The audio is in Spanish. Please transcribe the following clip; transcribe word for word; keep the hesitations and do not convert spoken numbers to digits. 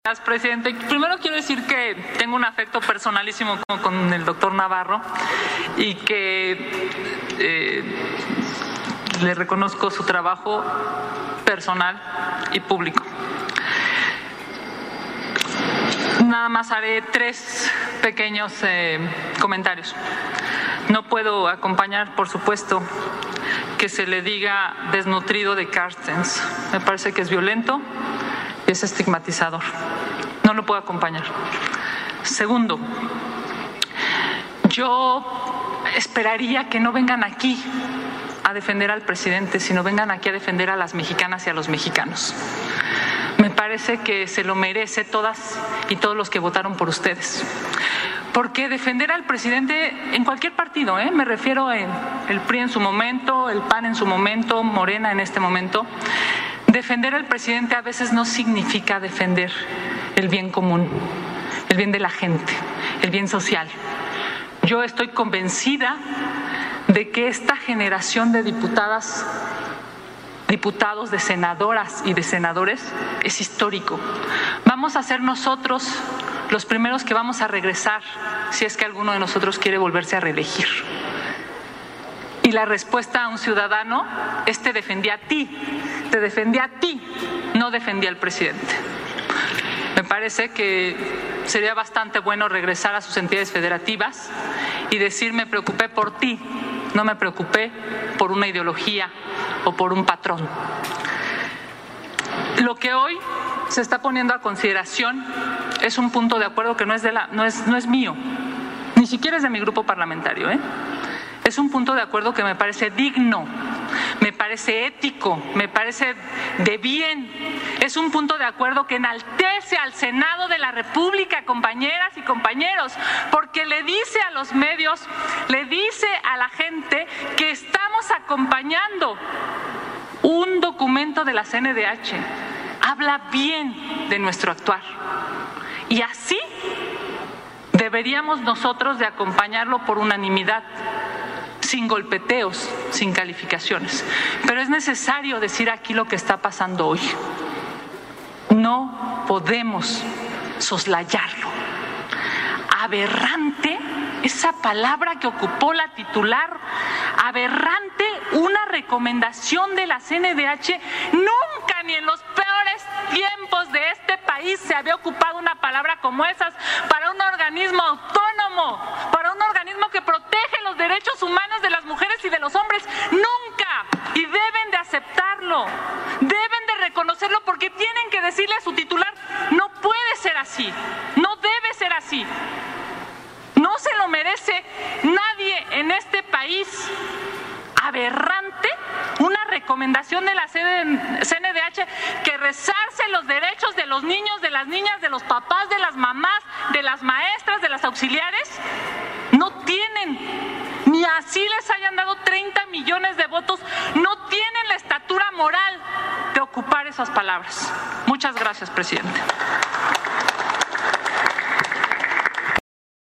Gracias, presidente. Primero quiero decir que tengo un afecto personalísimo con, con el doctor Navarro y que eh, le reconozco su trabajo personal y público. Nada más haré tres pequeños eh, comentarios. No puedo acompañar, por supuesto, que se le diga desnutrido de Carstens. Me parece que es violento y es estigmatizador. No lo puedo acompañar. Segundo, yo esperaría que no vengan aquí a defender al presidente, sino vengan aquí a defender a las mexicanas y a los mexicanos. Me parece que se lo merece todas y todos los que votaron por ustedes. Porque defender al presidente en cualquier partido, ¿eh? me refiero a el P R I en su momento, el P A N en su momento, Morena en este momento, defender al presidente a veces no significa defender el bien común, el bien de la gente, el bien social. Yo estoy convencida de que esta generación de diputadas, diputados, de senadoras y de senadores es histórico. Vamos a ser nosotros los primeros que vamos a regresar si es que alguno de nosotros quiere volverse a reelegir. Y la respuesta a un ciudadano es: te defendí a ti, te defendí a ti, no defendí al presidente. Me parece que sería bastante bueno regresar a sus entidades federativas y decir: me preocupé por ti, no me preocupé por una ideología o por un patrón. Lo que hoy se está poniendo a consideración es un punto de acuerdo que no es, de la, no es, no es mío, ni siquiera es de mi grupo parlamentario, ¿eh? Es un punto de acuerdo que me parece digno, me parece ético, me parece de bien. Es un punto de acuerdo que enaltece al Senado de la República, compañeras y compañeros, porque le dice a los medios, le dice a la gente que estamos acompañando un documento de la C N D H. Habla bien de nuestro actuar. Y así deberíamos nosotros de acompañarlo por unanimidad, sin golpeteos, sin calificaciones. Pero es necesario decir aquí lo que está pasando hoy. No podemos soslayarlo. Aberrante, esa palabra que ocupó la titular, aberrante, una recomendación de la C N D H. Nunca, ni en los peores tiempos de este país, se había ocupado una palabra como esas para un organismo autónomo, para un organismo que protege los derechos humanos de las mujeres y de los hombres. Nunca, y deben de aceptarlo, deben de reconocerlo, porque tienen que decirle a su titular: no puede ser así, no debe ser así. No se lo merece nadie en este país. Aberrante, una recomendación de la C N D H que resarce los derechos de los niños, de las niñas, de los papás, de las mamás, de las maestras, de las auxiliares. No tienen, ni así les hayan dado treinta millones de votos, no tienen la estatura moral de ocupar esas palabras. Muchas gracias, presidente.